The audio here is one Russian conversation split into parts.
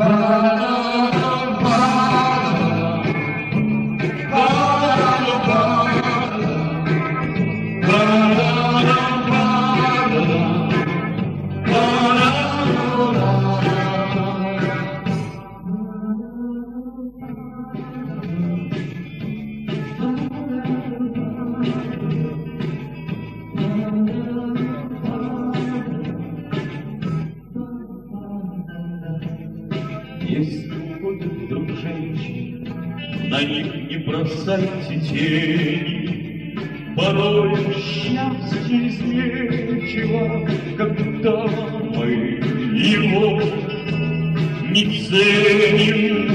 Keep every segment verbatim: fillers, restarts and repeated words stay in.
Если уходят вдруг женщины, на них не бросайте тени. Порой счастье излечило, когда мы его не ценим.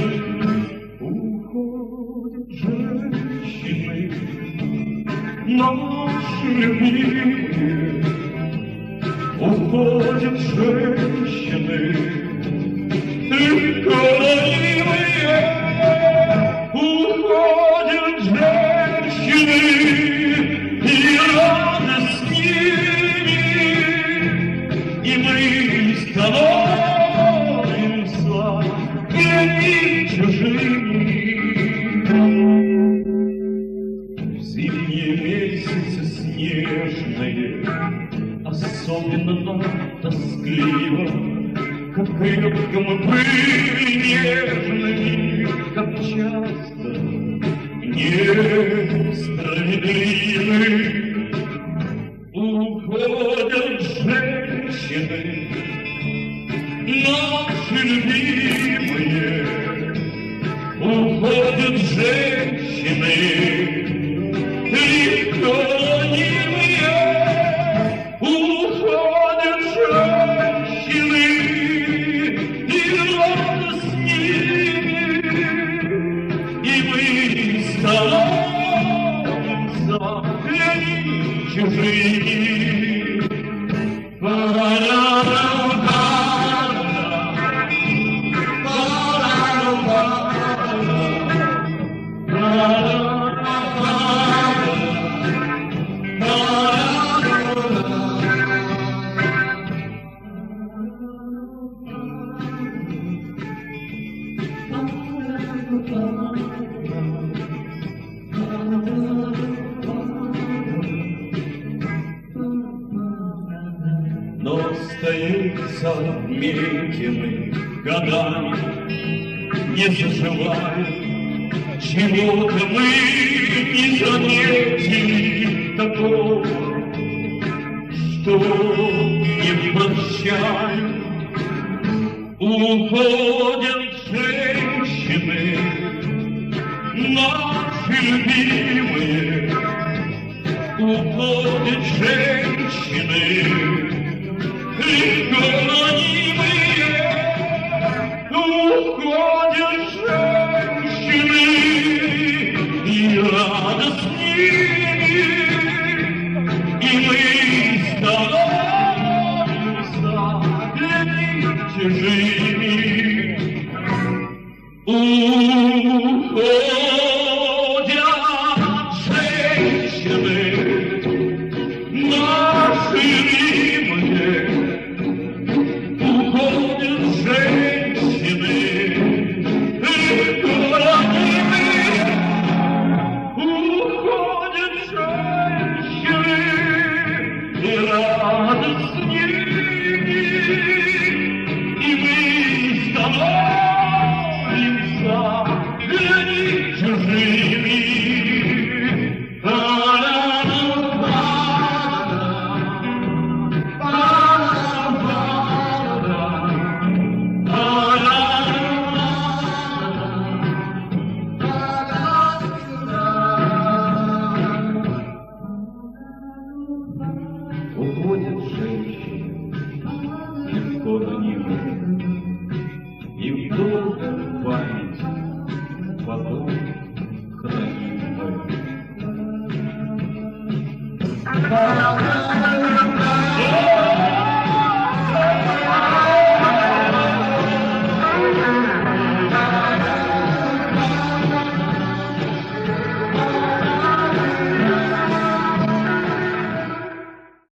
Уходят женщины, наши любимые, уходят женщины. Любимые, уходят женщины, и радость с ними, и мы становимся для них чужими. В зимние месяцы снежные особенно нам тоскливо. Как крепко мы были нежными, как часто несправедливы. Уходят женщины, наши любимые, уходят женщины, легко ранимые, уходят женщины. Но остаются метены годами, не заживают. Чего-то мы не заметили такого, что не прощают. Уходят женщины, наши любимые, уходят женщины, легко ранимые, уходят женщины, и радость с ними, и мы становимся для них чужими. Уходят женщины, наши любимые, уходят женщины, легко ранимые, уходят женщины, и радость с ними, и мы становимся для них чужими. Уходят женщины, легко ранимые,